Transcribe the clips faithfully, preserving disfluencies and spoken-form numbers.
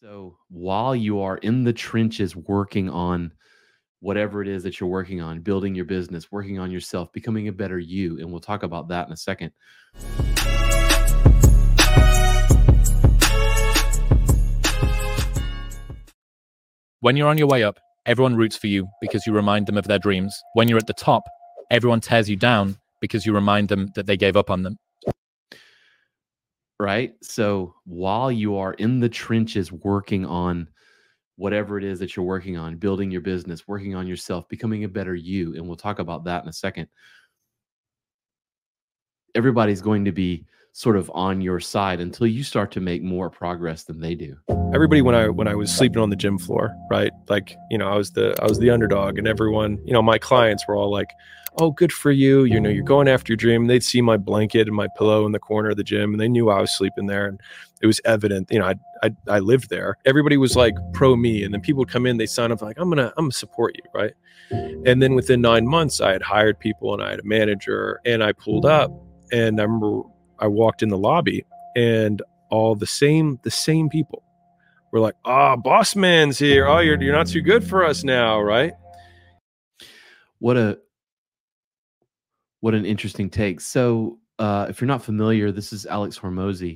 So while you are in the trenches working on whatever it is that you're working on, building your business, working on yourself, becoming a better you, and we'll talk about that in a second. When you're on your way up, everyone roots for you because you remind them of their dreams. When you're at the top, everyone tears you down because you remind them that they gave up on them. Right? So while you are in the trenches working on whatever it is that you're working on, building your business, working on yourself, becoming a better you, and we'll talk about that in a second. Everybody's going to be sort of on your side until you start to make more progress than they do. Everybody, when I when I was sleeping on the gym floor, right? Like, you know, I was the I was the underdog, and everyone, you know, my clients were all like, "Oh, good for you. You know, you're going after your dream." And they'd see my blanket and my pillow in the corner of the gym, and they knew I was sleeping there, and it was evident. You know, I I, I lived there. Everybody was like pro me, and then people would come in, they sign up like, "I'm gonna I'm gonna support you," right? And then within nine months, I had hired people, and I had a manager, and I pulled up, and I remember I walked in the lobby, and all the same the same people were like, "Oh, boss man's here. Oh, you're you're not too good for us now," right? What a what an interesting take. So, uh, if you're not familiar, this is Alex Hormozy.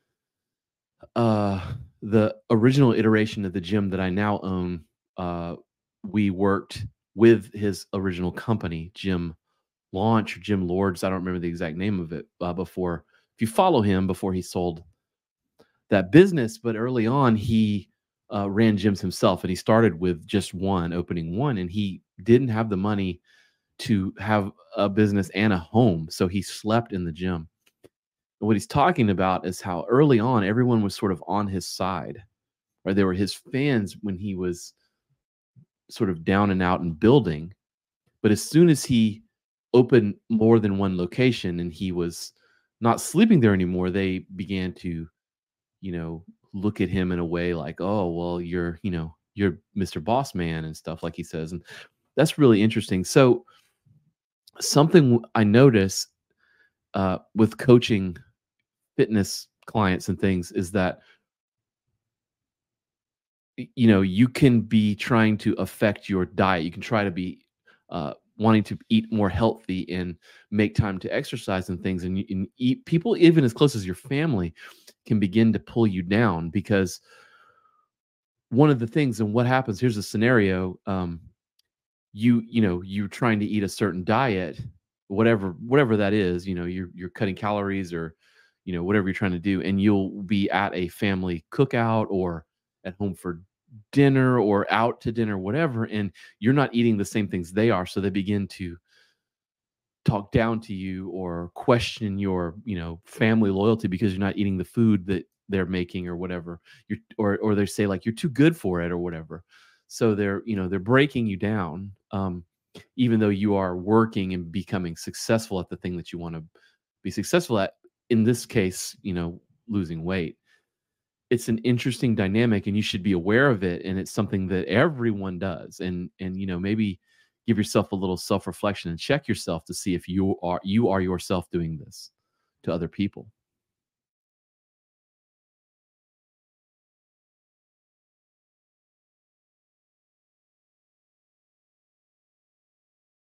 Uh, the original iteration of the gym that I now own, uh, we worked with his original company, Gym Launch, or Gym Lords. I don't remember the exact name of it uh, before. If you follow him before he sold that business, but early on he uh, ran gyms himself, and he started with just one, opening one, and he didn't have the money to have a business and a home, so he slept in the gym. And what he's talking about is how early on everyone was sort of on his side, or they were his fans when he was sort of down and out and building. But as soon as he opened more than one location and he was not sleeping there anymore, they began to, you know, look at him in a way like, "Oh, well, you're, you know, you're Mister Boss Man," and stuff like he says. And that's really interesting. So something I notice uh, with coaching fitness clients and things is that, you know, you can be trying to affect your diet. You can try to be uh, wanting to eat more healthy and make time to exercise and things. And, you, and eat people, even as close as your family, can begin to pull you down, because one of the things, and what happens, here's a scenario. Um, you, you know, you're trying to eat a certain diet, whatever, whatever that is, you know, you're, you're cutting calories, or, you know, whatever you're trying to do. And you'll be at a family cookout or at home for dinner or out to dinner, whatever. And you're not eating the same things they are. So they begin to talk down to you or question your, you know, family loyalty because you're not eating the food that they're making or whatever. You're, or, or they say like, you're too good for it or whatever. So they're, you know, they're breaking you down. Um, even though you are working and becoming successful at the thing that you want to be successful at, in this case, you know, losing weight. It's an interesting dynamic, and you should be aware of it. And it's something that everyone does. And, and, you know, maybe give yourself a little self-reflection and check yourself to see if you are, you are yourself doing this to other people.